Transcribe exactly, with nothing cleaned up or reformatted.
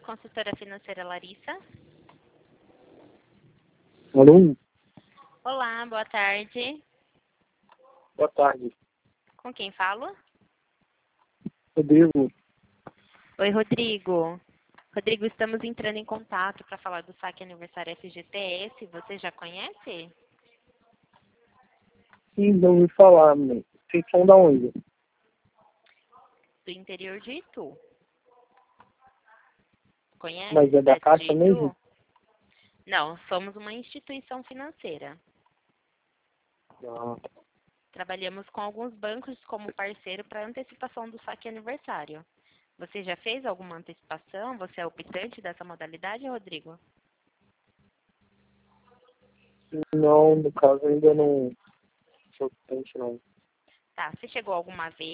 consultora financeira Larissa. Alô? Olá, boa tarde. Boa tarde. Com quem falo? Rodrigo. Oi, Rodrigo. Rodrigo, estamos entrando em contato para falar do saque aniversário F G T S. Você já conhece? Sim, não ouvi falar, mãe. Vocês são da onde? Do interior de Itu. Conhece? Mas é da cidade Caixa de Itu? mesmo? Não, somos uma instituição financeira. Ah, Trabalhamos com alguns bancos como parceiro para antecipação do saque aniversário. Você já fez alguma antecipação? Você é optante dessa modalidade, Rodrigo? não, no caso ainda não sou cliente, não. Tá, você chegou alguma vez